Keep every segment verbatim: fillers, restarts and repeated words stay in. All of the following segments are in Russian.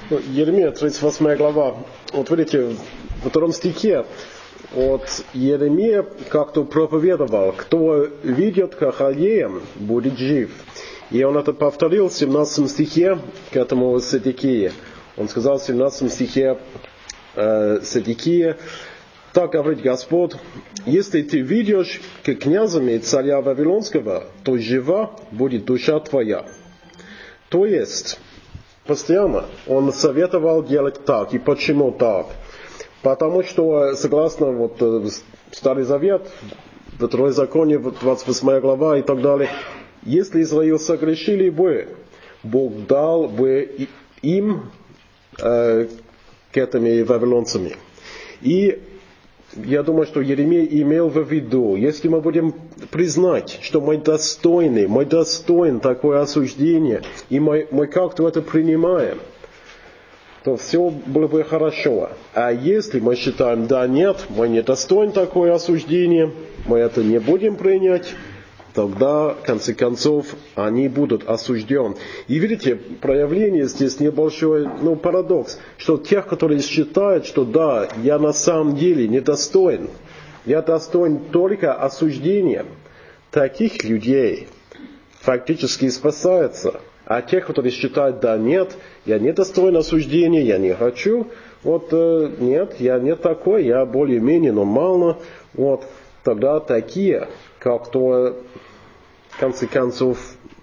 Ну, Еремия, тридцать восьмая глава. Вот видите, во втором стихе вот Еремия как-то проповедовал, кто видит как Халдеям, будет жив. И он это повторил в семнадцатом стихе к этому Седекии. Он сказал в семнадцатом стихе э, Седекии: так говорит Господь, если ты видишь к князями царя Вавилонского, то жива будет душа твоя. То есть, постоянно он советовал делать так. И почему так? Потому что, согласно вот, Старый Завет, Второзаконие, двадцать восьмая глава и так далее, если Израиль согрешили бы, Бог дал бы им э, к этими вавилонцами. И я думаю, что Еремия имел в виду, если мы будем признать, что мы достойны, мы достоин такое осуждение, и мы, мы как-то это принимаем, то все было бы хорошо. А если мы считаем, да, нет, мы не достойны такое осуждение, мы это не будем принять, тогда, в конце концов, они будут осуждены. И видите, проявление здесь небольшой, ну, парадокс, что тех, которые считают, что да, я на самом деле недостоин, я достоин только осуждения, таких людей фактически спасаются. А тех, которые считают, да, нет, я не достоин осуждения, я не хочу, вот, э, нет, я не такой, я более-менее нормально, вот, тогда такие, как-то, в конце концов,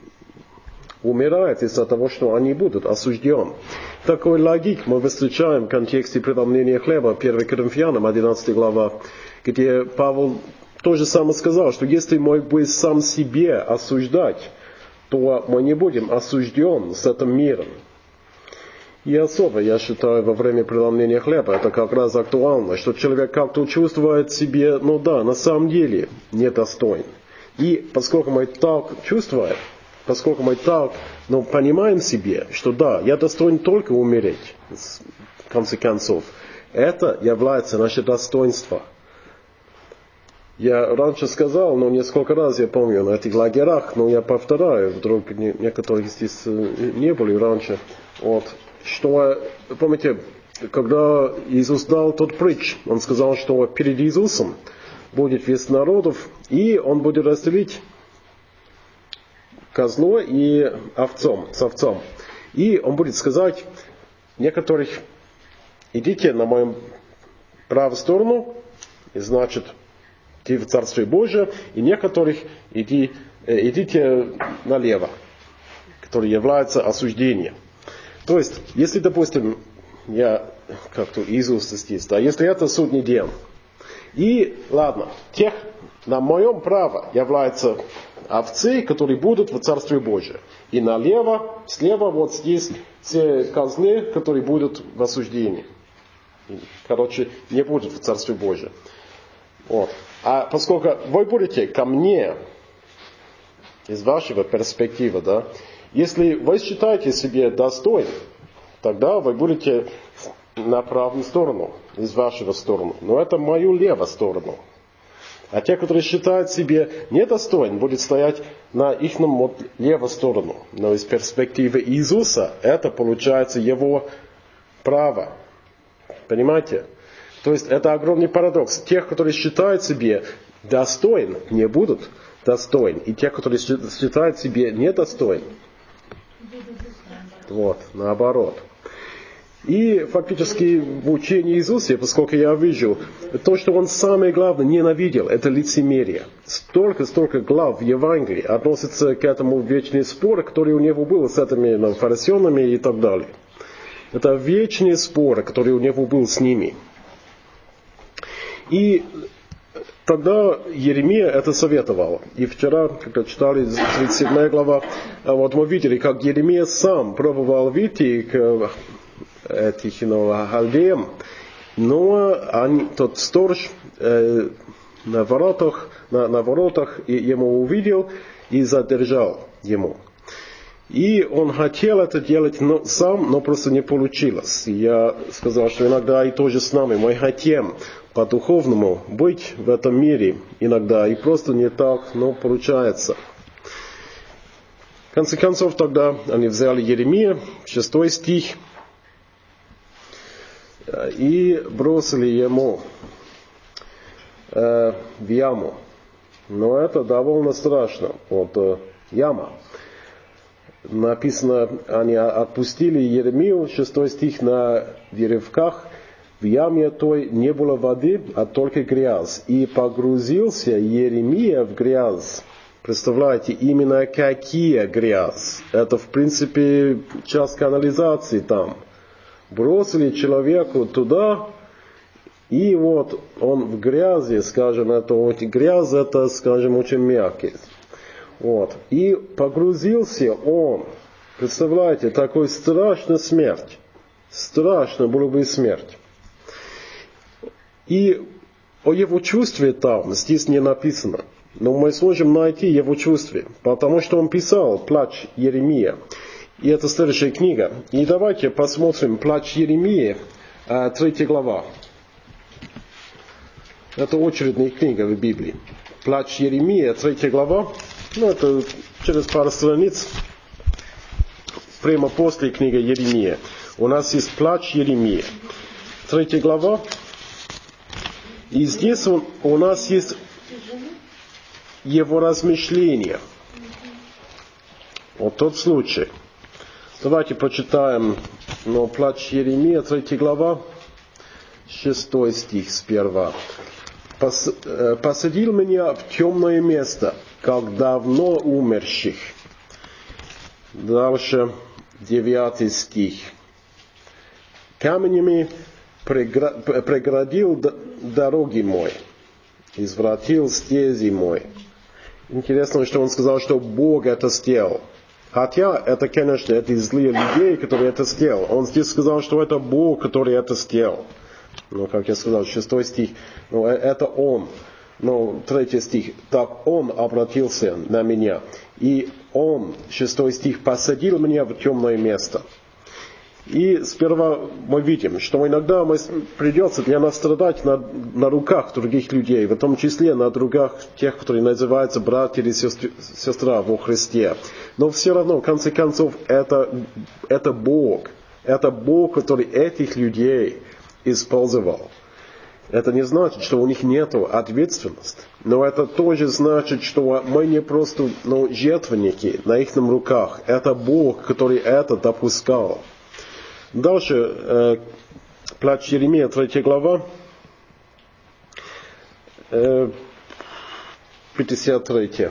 умирают из-за того, что они будут осуждены. Такой логик мы встречаем в контексте преломления хлеба, первое Коринфянам, одиннадцатая глава, где Павел то же самое сказал, что если мы будем сам себе осуждать, то мы не будем осуждены с этим миром. И особо, я считаю, во время преломления хлеба это как раз актуально, что человек как-то чувствует себе, ну да, на самом деле недостоин. И поскольку мы так чувствуем, поскольку мы так, ну, понимаем себе, что да, я достоин только умереть, в конце концов, это является наше достоинство. Я раньше сказал, но несколько раз я помню на этих лагерях, но я повторяю, вдруг некоторые здесь не были раньше, вот, что, помните, когда Иисус дал тот притч, он сказал, что перед Иисусом будет весь народов, и он будет разделить козло и овцом, с овцом. И он будет сказать некоторых: идите на мою правую сторону, и значит, идти в Царствие Божие, и некоторых иди, э, идите налево, которое является осуждением. То есть, если, допустим, я, как-то Иисус здесь, да, если это судный день, и, ладно, тех на моем праве являются овцы, которые будут в Царстве Божие. И налево, слева вот здесь все козлы, которые будут в осуждении. Короче, не будут в Царстве Божие. Вот. А поскольку вы будете ко мне, из вашего перспективы, да, если вы считаете себя достойным, тогда вы будете на правую сторону, из вашего стороны. Но это мою левую сторону. А те, которые считают себя недостойным, будут стоять на их вот, левую сторону. Но из перспективы Иисуса это получается его право. Понимаете? То есть это огромный парадокс. Тех, которые считают себя достойным, не будут достойны. И тех, которые считают себя недостойным, вот, наоборот. И фактически в учении Иисуса, поскольку я вижу, то, что он самое главное ненавидел, это лицемерие. Столько-столько глав в Евангелии относится к этому вечный спор, который у него был с этими ну, фарисеянами и так далее. Это вечный спор, который у него был с ними. И тогда Еремия это советовал. И вчера, когда читали тридцать седьмая глава, вот мы видели, как Еремия сам пробовал выйти к этих ну, халдеям, но они, тот сторож э, на воротах, на, на воротах ему увидел и задержал ему. И он хотел это делать но, сам, но просто не получилось. И я сказал, что иногда и тоже с нами мы хотим по-духовному быть в этом мире иногда, и просто не так, но получается. В конце концов, тогда они взяли Еремия, шестой стих, и бросили ему э, в яму. Но это довольно страшно. Вот э, яма. Написано, они отпустили Еремию, шестой стих, на веревках. В яме той не было воды, а только грязь. И погрузился Еремия в грязь. Представляете, именно какие грязь? Это, в принципе, часть канализации там. Бросили человеку туда, и вот он в грязи, скажем, это вот грязь, это, скажем, очень мягкий. Вот. И погрузился он. Представляете, такой страшная смерть. Страшно было бы смерть. И о его чувстве там здесь не написано. Но мы сможем найти его чувстве. Потому что он писал «Плач Еремия». И это следующая книга. И давайте посмотрим «Плач Еремии», третья глава. Это очередная книга в Библии. «Плач Еремия», третья глава. Ну, это через пару страниц. Прямо после книги Еремия. У нас есть «Плач Еремии». Третья глава. И здесь он, у нас есть его размышления. Вот тот случай. Давайте почитаем, ну, «Плач Еремия», третья глава, шестой стих сперва. «Посадил меня в темное место, как давно умерших». Дальше, девятый стих. «Камнями преградил дороги мой, извратил стези мой». Интересно, что он сказал, что Бог это сделал. Хотя это, конечно, это злые люди, которые это сделали. Он здесь сказал, что это Бог, который это сделал. Ну, как я сказал, шестой стих, ну, это Он. Ну, третий стих, так Он обратился на меня. И Он, шестой стих, посадил меня в темное место. И сперва мы видим, что иногда мы, придется для нас страдать на, на руках других людей, в том числе на руках тех, которые называются братья или сестры, сестра во Христе. Но все равно, в конце концов, это, это Бог. Это Бог, который этих людей использовал. Это не значит, что у них нет ответственности. Но это тоже значит, что мы не просто, ну, жертвенники на их руках. Это Бог, который это допускал. Дальше, э, «Плач Еремия», третья глава, э, пятьдесят третий.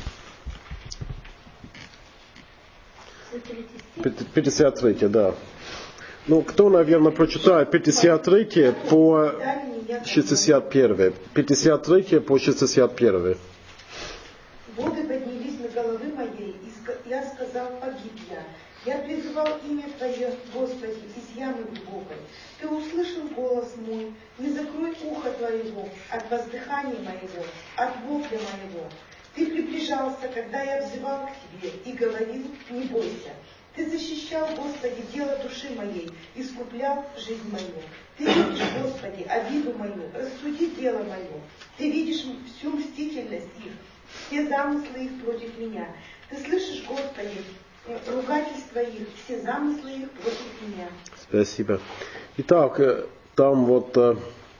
пятьдесят третий, да. Ну, кто, наверное, прочитает пятьдесят третий по шестьдесят первый. пятьдесят третий по шестьдесят первый. «Воды поднялись на головы моей, и я сказал, погиб я. Я призывал имя Твое, Господи, из ямы глубокой. Ты услышал голос мой, не закрой ухо Твоего от воздыхания моего, от вопля моего. Ты приближался, когда я взывал к Тебе, и говорил, не бойся. Ты защищал, Господи, дело души моей, искуплял жизнь мою. Ты видишь, Господи, обиду мою, рассуди дело мое. Ты видишь всю мстительность их, все замыслы их против меня. Ты слышишь, Господи, ругательства их, все замыслы их против меня». Спасибо. Итак, там вот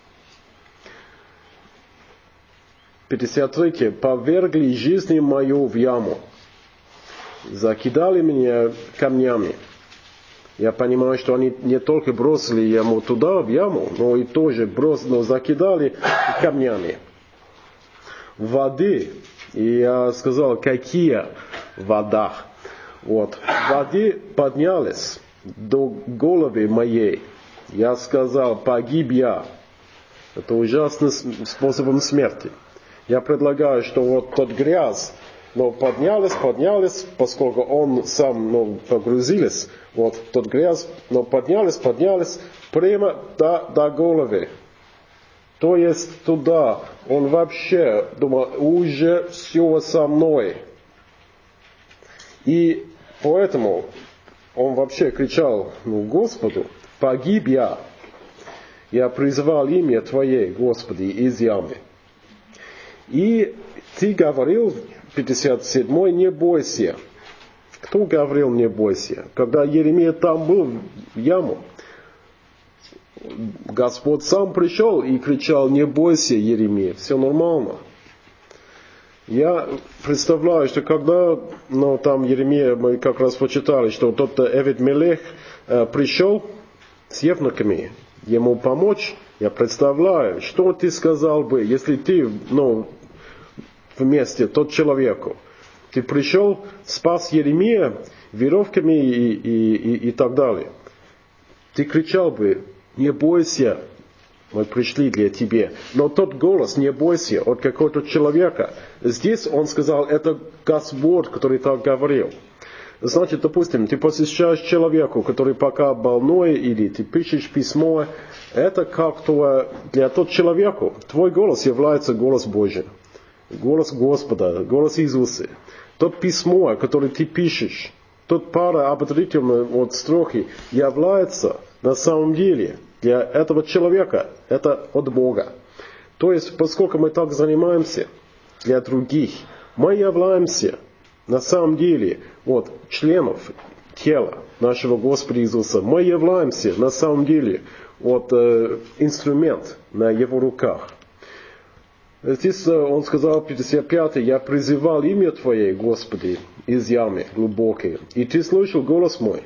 пятьдесят третий. «Повергли жизнь мою в яму, закидали меня камнями». Я понимаю, что они не только бросили ему туда, в яму, но и тоже бросили, но закидали камнями. Воды, и я сказал, какие вода? Вот, воды поднялись до головы моей. Я сказал, погиб я. Это ужасным способом смерти. Я предлагаю, что вот тот грязь, но поднялись, поднялись, поскольку он сам, ну, погрузились, вот тот грязь, но поднялись, поднялись, прямо до, до головы. То есть туда, он вообще думал, уже все со мной. И поэтому он вообще кричал, ну, Господу, погиб я. Я призывал имя Твое, Господи, из ямы. И Ты говорил, пятьдесят седьмой, не бойся. Кто говорил, не бойся? Когда Еремия там был, в яму, Господь сам пришел и кричал: не бойся, Еремия, все нормально. Я представляю, что когда, ну, там Еремия, мы как раз почитали, что тот Эвед-Мелех э, пришел с евнухами ему помочь, я представляю, что ты сказал бы, если ты, ну, вместе тот человеку, ты пришел, спас Еремия веревками и, и, и, и так далее. Ты кричал бы: не бойся, мы пришли для тебя. Но тот голос: не бойся, от какого-то человека. Здесь он сказал: это Господь, который так говорил. Значит, допустим, ты посещаешь человеку, который пока больной, или ты пишешь письмо, это как-то для того человека, твой голос является голос Божий. Голос Господа, голос Иисуса. Тот письмо, которое ты пишешь, тот пара ободрительной вот строки является на самом деле для этого человека, это от Бога. То есть, поскольку мы так занимаемся для других, мы являемся на самом деле вот, членов тела нашего Господа Иисуса. Мы являемся на самом деле вот, э, инструмент на Его руках. Здесь он сказал, пятьдесят пятый: «Я призывал имя Твое, Господи, из ямы глубокой, и Ты слышал голос мой.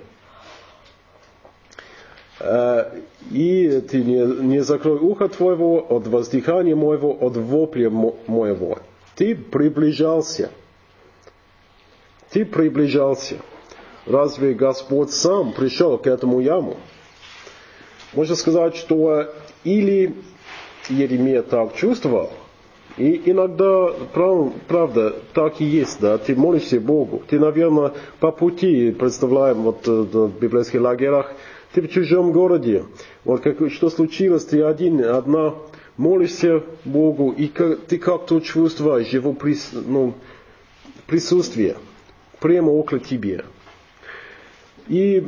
И Ты не, не закрой ухо Твоего от воздыхания моего, от вопля моего». Ты приближался. Ты приближался. Разве Господь сам пришел к этому яму? Можно сказать, что или Еремия так чувствовал, и иногда, прав, правда, так и есть, да, ты молишься Богу. Ты, наверное, по пути, представляем, вот в библейских лагерях, ты в чужом городе, вот как, что случилось, ты один, одна, молишься Богу, и как, ты как-то чувствуешь Его прис, ну, присутствие прямо около тебя. И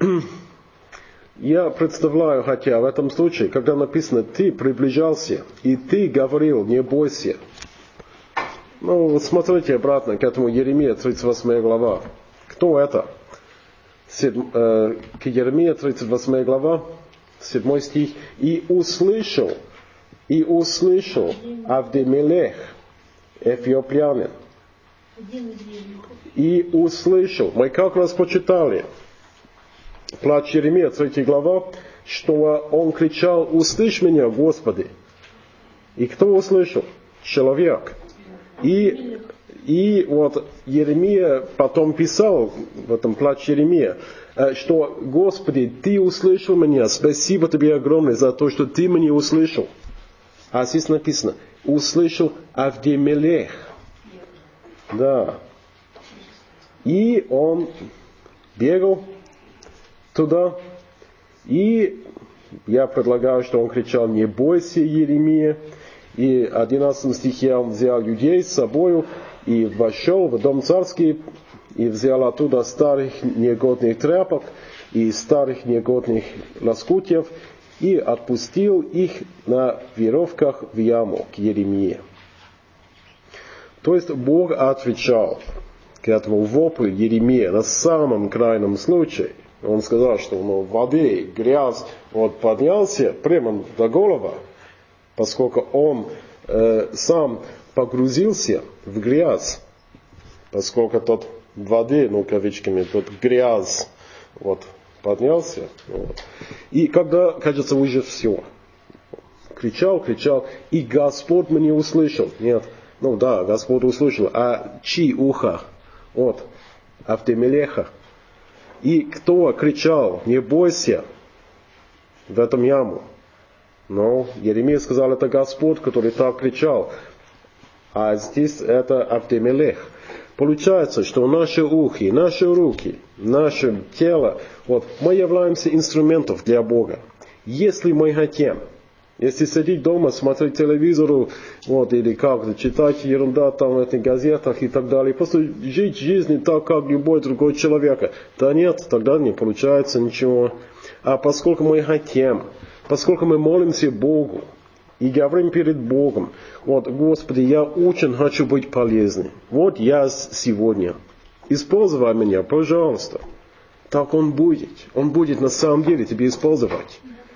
я представляю, хотя в этом случае, когда написано: «Ты приближался, и ты говорил, не бойся». Ну, вот смотрите обратно к этому Еремия, тридцать восьмая глава. Кто это? Седм, э, к Еремия, тридцать восьмая глава, седьмой стих. «И услышал, и услышал Авдемелех, эфиоплянин». И услышал. Мы как раз почитали плач Еремия, третья глава, что он кричал: «Услышь меня, Господи». И кто услышал? Человек. И, и вот Еремия потом писал в этом плаче Еремия, что: «Господи, Ты услышал меня, спасибо Тебе огромное за то, что Ты меня услышал». А здесь написано: «Услышал Авдемелех». Да. И он бегал туда, и я предлагаю, что он кричал: «Не бойся, Еремия». И в одиннадцатом стихе он взял людей с собою и вошел в дом царский, и взял оттуда старых негодных тряпок и старых негодных лоскутьев, и отпустил их на веревках в яму к Еремии. То есть Бог отвечал к этому воплю Еремии на самом крайнем случае. Он сказал, что ну, в воде грязь вот, поднялся прямо до головы, поскольку он э, сам погрузился в грязь, поскольку тот в воде, ну, кавычками, тот грязь вот, поднялся. Вот. И когда, кажется, уже все. Кричал, кричал, и Господь меня услышал. Нет, ну да, Господь услышал, а чьи ухо? Вот, Авдемелеха. И кто кричал: «Не бойся» в этом яму? Но Еремия сказал, это Господь, который так кричал. А здесь это Авдемелех. Получается, что наши ухи, наши руки, наше тело, вот, мы являемся инструментом для Бога. Если мы хотим, если сидеть дома, смотреть телевизору, вот, или как-то читать ерунда там в этих газетах и так далее, просто жить жизнью так, как любой другой человек, да нет, тогда не получается ничего. А поскольку мы хотим, поскольку мы молимся Богу и говорим перед Богом: вот, Господи, я очень хочу быть полезным. Вот я сегодня. Используй меня, пожалуйста. Так Он будет. Он будет на самом деле тебя использовать.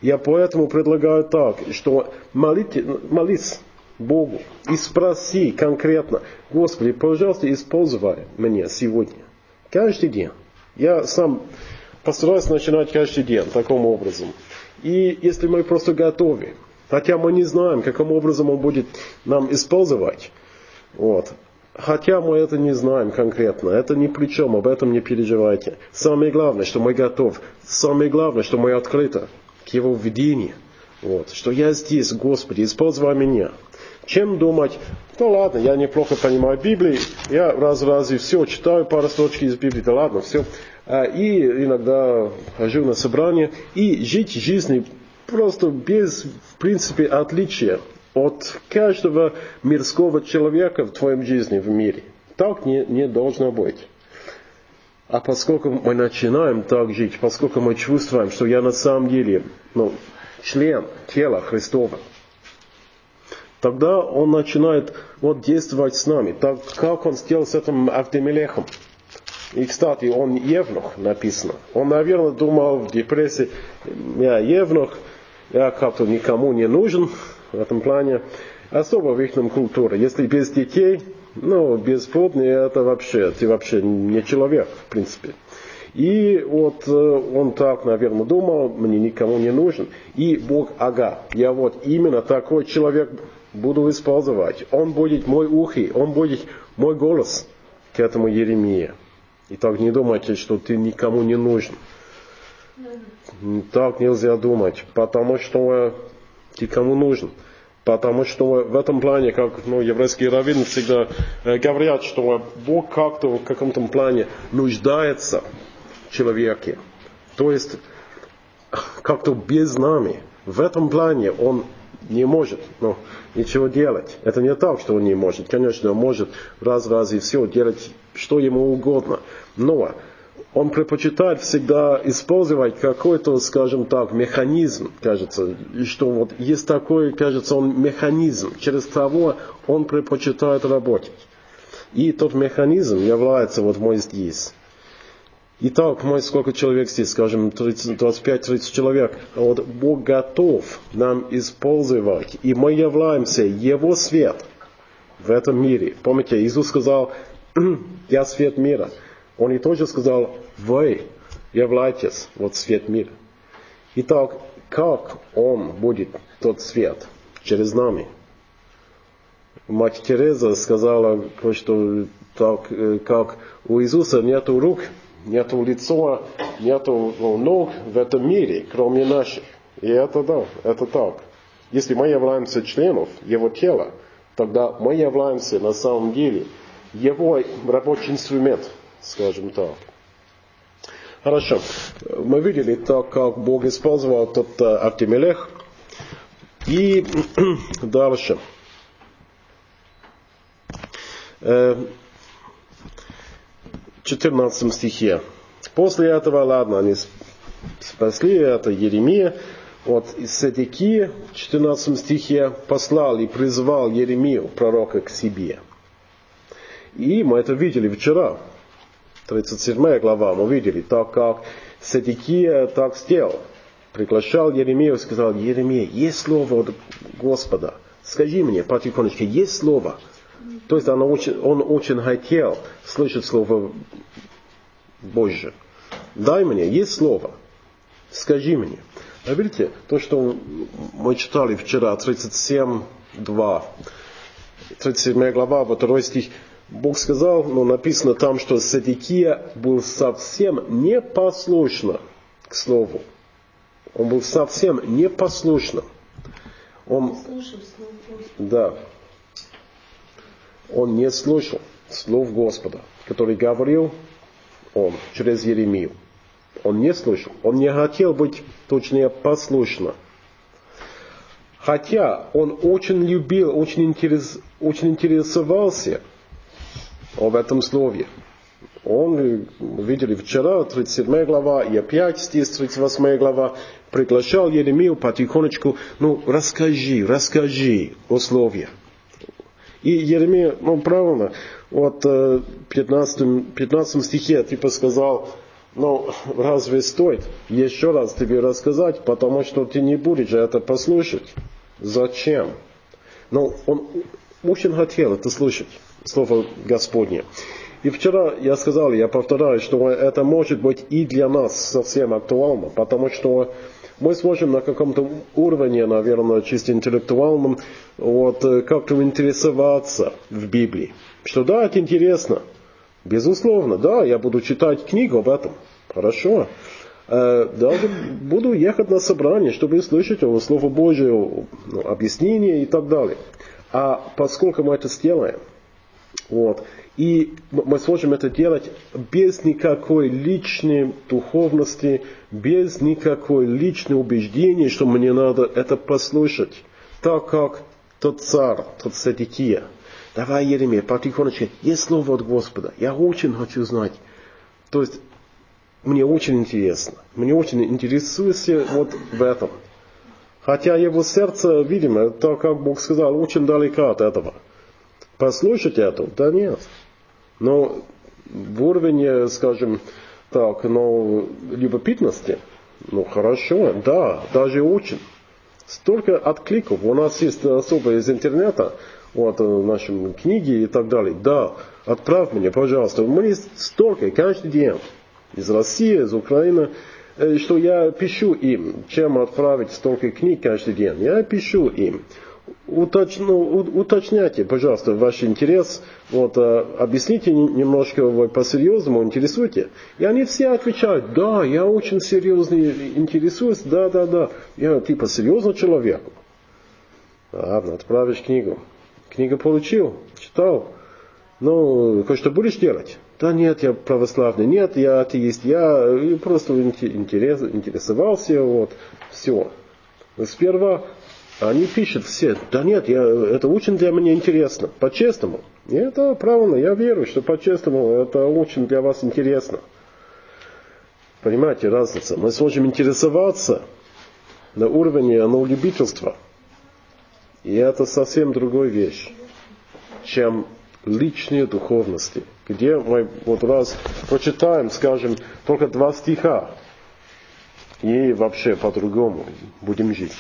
Я поэтому предлагаю так, что молите, молись Богу и спроси конкретно: Господи, пожалуйста, используй меня сегодня. Каждый день. Я сам постараюсь начинать каждый день таким образом. И если мы просто готовы, хотя мы не знаем, каким образом Он будет нам использовать, вот, хотя мы это не знаем конкретно, это ни при чем, об этом не переживайте. Самое главное, что мы готовы. Самое главное, что мы открыты к Его видению. Вот, что я здесь, Господи, используй меня. Чем думать: ну ладно, я неплохо понимаю Библию, я раз-раз и все, читаю пару строчек из Библии, да ладно, все. И иногда хожу на собрание, и жить жизнью просто без, в принципе, отличия от каждого мирского человека в твоем жизни, в мире. Так не, не должно быть. А поскольку мы начинаем так жить, поскольку мы чувствуем, что я на самом деле, ну, член тела Христова, тогда Он начинает вот действовать с нами, так как Он сделал с этим Авдемелехом. И, кстати, он евнух, написано. Он, наверное, думал в депрессии: я евнух, я как-то никому не нужен в этом плане. Особо в их культуре. Если без детей, ну, бесплодный, это вообще, ты вообще не человек, в принципе. И вот он так, наверное, думал: мне никому не нужен. И Бог: ага, я вот именно такой человек буду использовать. Он будет мой ухи, он будет мой голос к этому Еремии. И так не думайте, что ты никому не нужен. Так нельзя думать, потому что ты кому нужен. Потому что в этом плане, как ну, еврейские раввины всегда э, говорят, что Бог как-то в каком-то плане нуждается в человеке. То есть как-то без нами. В этом плане Он не может ну, ничего делать. Это не так, что Он не может. Конечно, Он может раз-раз и все делать, что Ему угодно. Но Он предпочитает всегда использовать какой-то, скажем так, механизм, кажется, что вот есть такой, кажется, он механизм, через того Он предпочитает работать. И тот механизм является вот мой здесь. Итак, мы сколько человек здесь, скажем, двадцать пять тридцать человек. Вот Бог готов нам использовать, и мы являемся Его свет в этом мире. Помните, Иисус сказал: я свет мира. Он и тоже сказал: вы являетесь вот свет мира. Итак, как Он будет тот свет? Через нами. Мать Тереза сказала, что так, как у Иисуса нету рук, нету лица, нету ног в этом мире, кроме наших. И это да, это так. Если мы являемся членом Его тела, тогда мы являемся на самом деле Его рабочий инструмент, скажем так. Хорошо. Мы видели так, как Бог использовал тот Авдемелех. И дальше. В четырнадцатом стихе. После этого, ладно, они спасли, это Еремия. Вот Седекия в четырнадцатом стихе послал и призвал Еремию, пророка, к себе. И мы это видели вчера. тридцать седьмая глава, мы видели, так как Седекия так сделал. Приглашал Еремию и сказал: Еремия, есть слово от Господа. Скажи мне потихонечку, есть слово? То есть он очень, он очень хотел слышать слово Божье. Дай мне, есть слово. Скажи мне. А видите, то, что мы читали вчера, тридцать семь два, тридцать седьмая глава, во второй стих, Бог сказал, ну, написано там, что Седекия был совсем непослушным к слову. Он был совсем непослушным. Он, да, он не слушал слов Господа, который говорил Он через Еремию. Он не слушал. Он не хотел быть, точнее, послушным. Хотя он очень любил, очень, интерес, очень интересовался об этом слове. Он, мы видели вчера, тридцать седьмая глава, и опять здесь тридцать восьмая глава, приглашал Еремию потихонечку: ну, расскажи, расскажи о слове. И Еремия, ну, правильно, вот в пятнадцатом, пятнадцатом стихе типа сказал: Ну, разве стоит еще раз тебе рассказать, потому что ты не будешь это послушать? Зачем? Ну, он очень хотел это слышать, Слово Господне. И вчера я сказал, я повторяю, что это может быть и для нас совсем актуально, потому что мы сможем на каком-то уровне, наверное, чисто интеллектуальном, вот, как-то интересоваться в Библии. Что да, это интересно. Безусловно, да, я буду читать книгу об этом. Хорошо. Даже буду ехать на собрание, чтобы слышать Слово Божие, объяснение и так далее. А поскольку мы это сделаем, вот, и мы сможем это делать без никакой личной духовности, без никакой личной убеждения, что мне надо это послушать, так как тот царь, тот Седекия. Давай, Еремия, потихонечку, есть слово от Господа, я очень хочу знать. То есть, мне очень интересно, мне очень интересуюсь вот в этом. Хотя его сердце, видимо, так как Бог сказал, очень далеко от этого. Послушать это? Да нет. Но в уровне, скажем так, ну, любопытности, ну хорошо, да, даже очень. Столько откликов. У нас есть особо из интернета, вот наши книги и так далее. Да, отправь мне, пожалуйста. У меня есть столько каждый день. Из России, из Украины, что я пишу им, чем отправить столько книг каждый день. Я пишу им. Уточ, ну, уточняйте, пожалуйста, ваш интерес, вот, объясните немножко по-серьезному, интересуйте. И они все отвечают, да, я очень серьезно интересуюсь, да, да, да. Я типа серьезный человек. Ладно, отправишь книгу. Книгу получил, читал. Ну, что будешь делать? Да нет, я православный, нет, я атеист, я просто интерес, интересовался, вот, все. Сперва они пишут все, да нет, я, это очень для меня интересно, по-честному. И это правильно, я верю, что по-честному это очень для вас интересно. Понимаете, разница. Мы сможем интересоваться на уровне ну, любительства. И это совсем другая вещь, чем личные духовности. Где мы вот раз прочитаем, скажем, только два стиха. И вообще по-другому будем жить.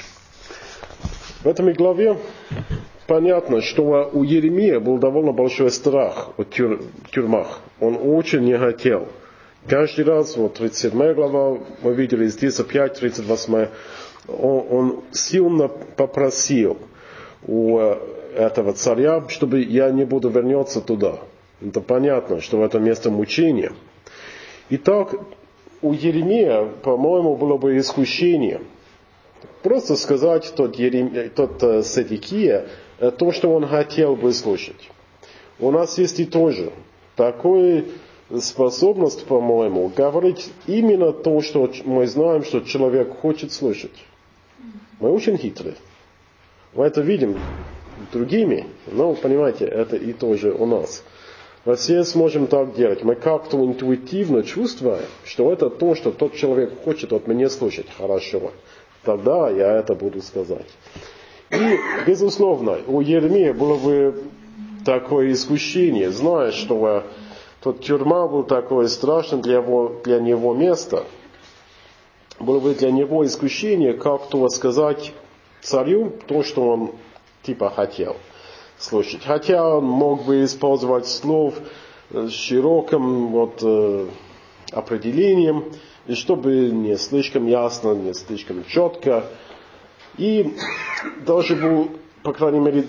В этой главе понятно, что у Еремии был довольно большой страх в тюр, тюрьмах. Он очень не хотел. Каждый раз, вот тридцать седьмая глава, мы видели, из тридцать пятая, тридцать восьмая, он, он сильно попросил у этого царя, чтобы я не буду вернуться туда. Это понятно, что это место мучения. Итак, у Еремии, по-моему, было бы искушение просто сказать тот, Ерем... тот Седекия то, что он хотел бы слушать. У нас есть и тоже такая способность, по-моему, говорить именно то, что мы знаем, что человек хочет слышать. Мы очень хитрые. Мы это видим другими, но, понимаете, это и тоже у нас. Мы все сможем так делать. Мы как-то интуитивно чувствуем, что это то, что тот человек хочет от меня слушать. Хорошо. Тогда я это буду сказать. И, безусловно, у Еремии было бы такое искушение, зная, что тот тюрьма был такое страшное для его, для него место. Было бы для него искушение как-то сказать царю то, что он типа хотел слушать. Хотя он мог бы использовать слов с широким вот, э, определением, и чтобы не слишком ясно, не слишком четко. И даже был, по крайней мере,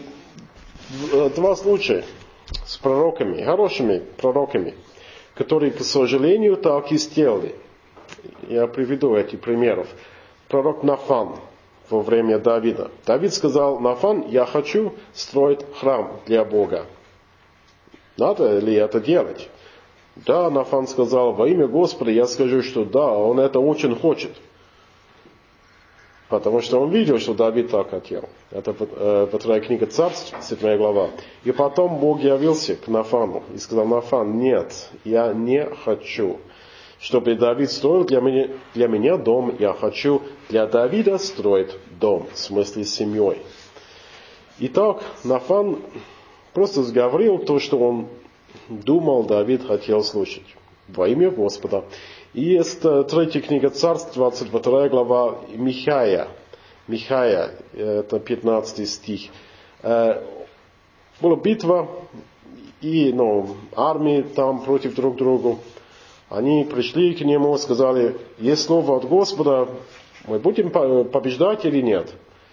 два случая с пророками, хорошими пророками, которые, к сожалению, так и сделали. Я приведу эти примеров. Пророк Нафан во время Давида. Давид сказал: Нафан, я хочу строить храм для Бога. Надо ли это делать? Да, Нафан сказал: во имя Господа я скажу, что да, он это очень хочет. Потому что он видел, что Давид так хотел. Это э, вторая книга Царств, седьмая глава. И потом Бог явился к Нафану и сказал: Нафан, нет, я не хочу, чтобы Давид строил для меня, для меня дом. Я хочу для Давида строить дом, в смысле семьей. Итак, Нафан просто сговорил то, что он думал, Давид хотел слушать. Во имя Господа. И есть третья книга Царств, двадцать вторая глава, Михая. Михая, это пятнадцатый стих. Была битва, и ну, армии там против друг друга. Они пришли к нему, сказали, есть слово от Господа, мы будем побеждать или нет?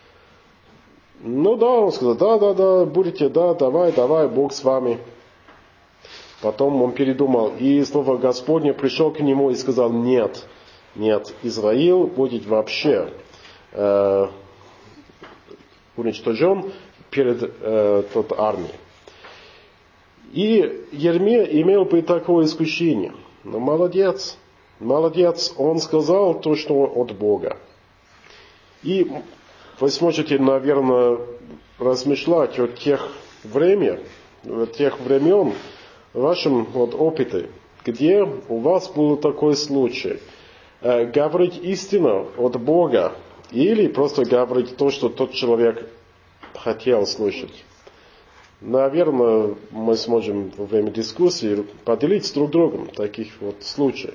Ну да, он сказал, да, да, да, будете, да, давай, давай, Бог с вами. Потом он передумал, и слово Господне пришел к нему и сказал, нет, нет, Израиль будет вообще э, уничтожен перед э, той армией. И Еремия имел бы такое искушение. Но молодец, молодец, он сказал то, что от Бога. И вы сможете, наверное, размышлять о тех временах, тех времен, в вашем вот, опыте, где у вас был такой случай. Э, говорить истину от Бога или просто говорить то, что тот человек хотел слышать. Наверное, мы сможем во время дискуссии поделиться друг другом таких вот случаев.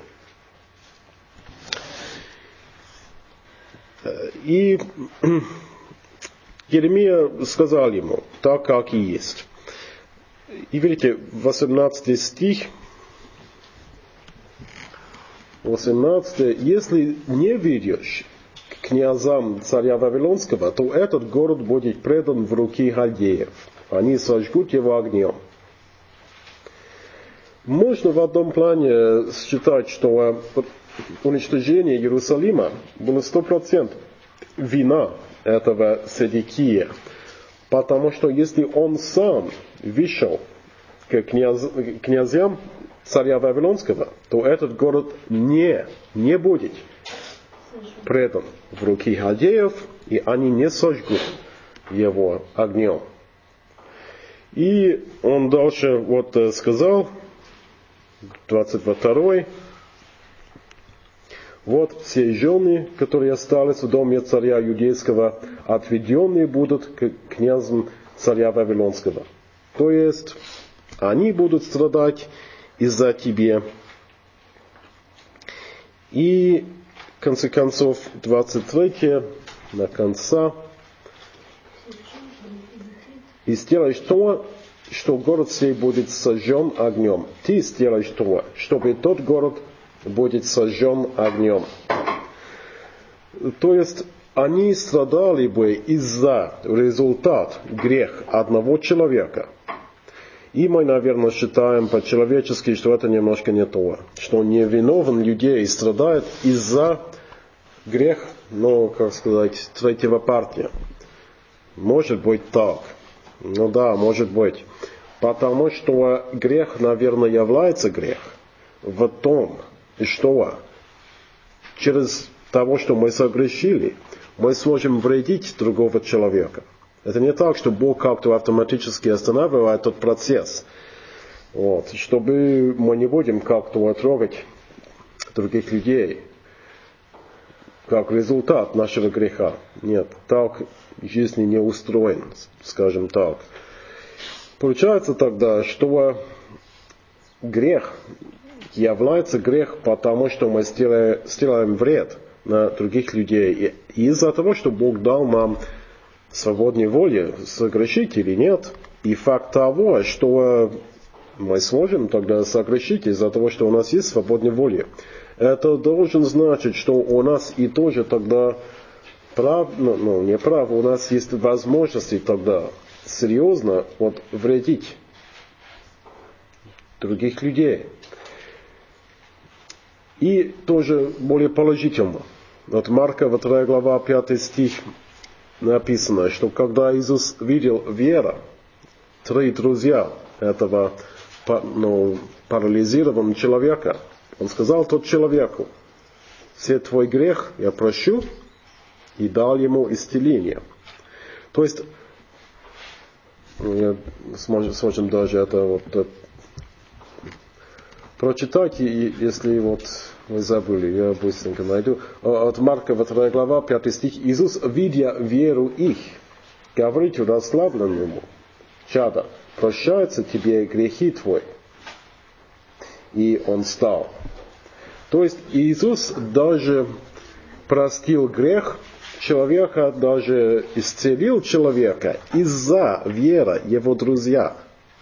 И Еремия сказал ему, так как и есть. И видите, восемнадцатый стих, восемнадцатый, если не веришь к князам царя Вавилонского, то этот город будет предан в руки халдеев. Они сожгут его огнем. Можно в одном плане считать, что уничтожение Иерусалима было сто процентов вина этого Седекия. Потому что если он сам вышел к княз, князьям царя Вавилонского, то этот город не, не будет предан в руки халдеев, и они не сожгут его огнем. И он дальше вот сказал, двадцать второй, вот все жены, которые остались в доме царя Иудейского, отведенные будут к князям царя Вавилонского. То есть, они будут страдать из-за тебя. И, в конце концов, двадцать третье, на конца. И сделаешь то, что город сей будет сожжен огнем. Ты сделаешь то, чтобы тот город будет сожжен огнем. То есть, они страдали бы из-за результат грех одного человека. И мы, наверное, считаем по-человечески, что это немножко не то. Что невиновен людей страдает из-за грех, ну, как сказать, третьего партия. Может быть так. Ну да, может быть. Потому что грех, наверное, является грех в том, что через того, что мы согрешили, мы сможем вредить другого человека. Это не так, что Бог как-то автоматически останавливает тот процесс. Вот, чтобы мы не будем как-то трогать других людей, как результат нашего греха. Нет, так жизнь не устроена, скажем так. Получается тогда, что грех является грех, потому что мы сделаем, сделаем вред на других людей. И из-за того, что Бог дал нам свободной воли, согрешить или нет, и факт того, что мы сможем тогда согрешить из-за того, что у нас есть свободная воля, это должен значить, что у нас и тоже тогда прав, ну, ну не право, у нас есть возможности тогда серьезно вот вредить других людей. И тоже более положительно. Вот Марка, вторая глава, пятый стих написано, что когда Иисус видел вера, три друзья этого ну, парализированного человека, он сказал тот человеку, все твой грех я прощу, и дал ему исцеление. То есть, ну, сможем, сможем даже это вот прочитать, и если вот вы забыли, я быстренько найду. От Марка, вторая глава, пятый стих. Иисус, видя веру их, говорит расслабленному, чадо, прощаются тебе грехи твои. И он встал. То есть Иисус даже простил грех человека, даже исцелил человека из-за веры его друзья.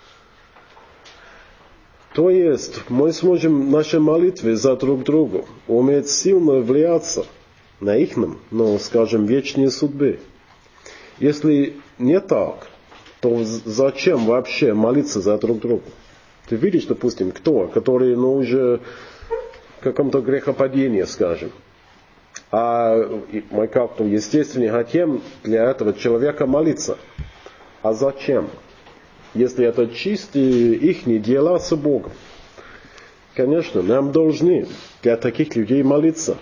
То есть мы сможем в нашей молитве за друг друга уметь сильно влияться на их, ну, скажем, вечные судьбы. Если не так, то зачем вообще молиться за друг друга? Ты видишь, допустим, кто, который, ну, уже в каком-то грехопадении, скажем. А мы как-то, естественно, хотим для этого человека молиться. А зачем? Если это чистые их дела с Богом. Конечно, нам должны для таких людей молиться.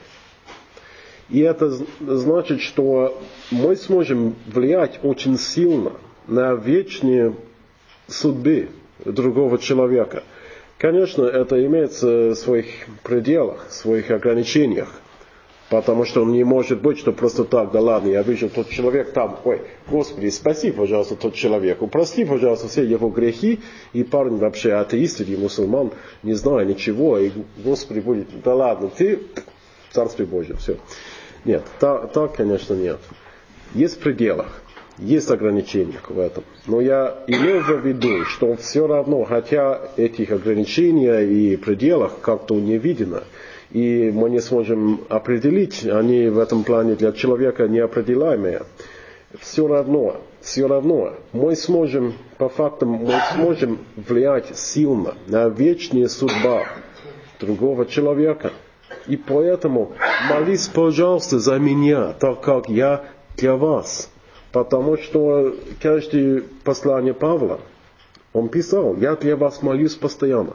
И это значит, что мы сможем влиять очень сильно на вечные судьбы другого человека. Конечно, это имеется в своих пределах, в своих ограничениях. Потому что он не может быть, что просто так, да ладно, я вижу, тот человек там, ой, Господи, спаси, пожалуйста, тот человек, прости, пожалуйста, все его грехи, и парень вообще атеист или мусульман, не знаю ничего, и Господи будет, да ладно, ты, Царствие Божие, все. Нет, так, так, конечно, нет. Есть в пределах, есть ограничения в этом. Но я имел в виду, что все равно, хотя этих ограничений и пределах как-то не видно, и мы не сможем определить, они в этом плане для человека неопределяемые. Все равно, все равно, мы сможем, по факту, мы сможем влиять сильно на вечную судьбу другого человека. И поэтому молись, пожалуйста, за меня, так как я для вас. Потому что каждое послание Павла, он писал, я для вас молюсь постоянно.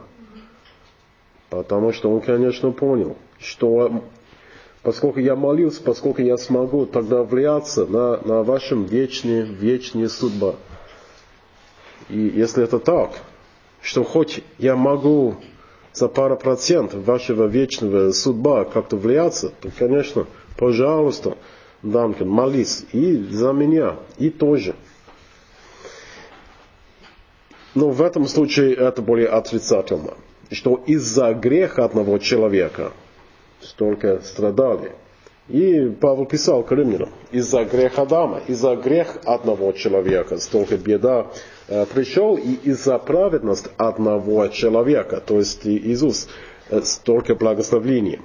Потому что он, конечно, понял, что поскольку я молился, поскольку я смогу тогда влияться на, на вашем вечные, вечные судьба. И если это так, что хоть я могу за пару процентов вашего вечного судьба как-то влияться, то, конечно, пожалуйста, Данкан, молись и за меня, и тоже. Но в этом случае это более отрицательно. Что из-за греха одного человека столько страдали. И Павел писал к римлянам, из-за греха Адама, из-за греха одного человека столько беда э, пришел, и из-за праведности одного человека, то есть Иисус, э, столько благословений.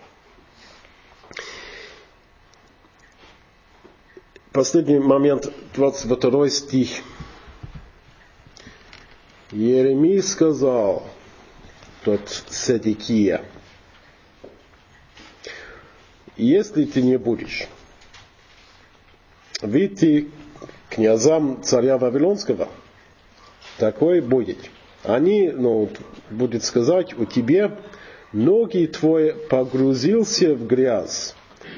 Последний момент, двадцать второй стих. Иеремия сказал, тот Седекия, если ты не будешь выйти к князам царя Вавилонского, такое будет. Они, ну, будет сказать, у тебя ноги твои погрузился в грязь.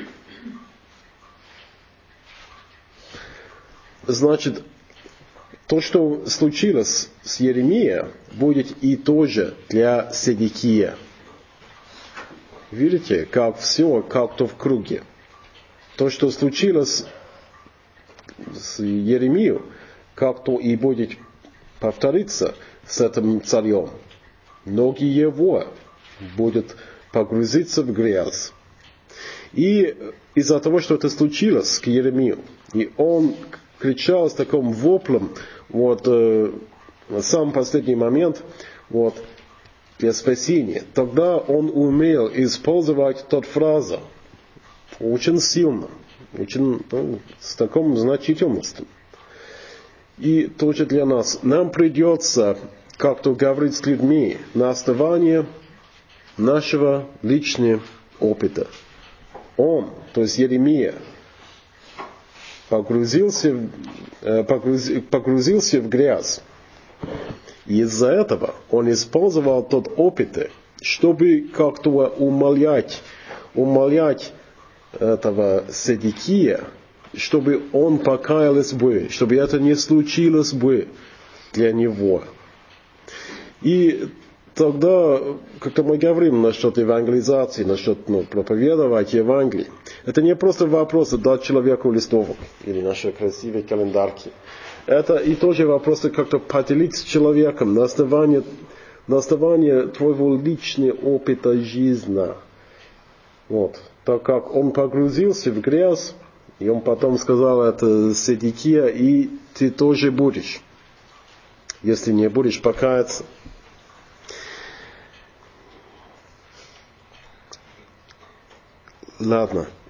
Значит, то, что случилось с Иеремией, будет и тоже для Седекия. Видите, как все как-то в круге. То, что случилось с Иеремией, как-то и будет повториться с этим царем. Ноги его будут погрузиться в грязь. И из-за того, что это случилось с Иеремией, и он кричал с таким воплем, вот, э, на самый последний момент, вот, для спасения. Тогда он умел использовать тот фразу очень сильно, очень, ну, с таким значительностью. И тоже для нас. Нам придется как-то говорить с людьми на основании нашего личного опыта. Он, то есть Иеремия, погрузился, погруз, погрузился в грязь. И из-за этого он использовал тот опыт, чтобы как-то умолять, умолять этого Седекия, чтобы он покаялся бы, чтобы это не случилось бы для него. И тогда, как мы говорим насчет евангелизации, насчет, ну, проповедовать Евангелие, это не просто вопрос дать человеку листовок или наши красивые календарки. Это и тоже вопрос как-то поделиться с человеком на основании, на основании твоего личного опыта жизни. Вот. Так как он погрузился в грязь, и он потом сказал это Седекия, и ты тоже будешь, если не будешь покаяться. Ладно.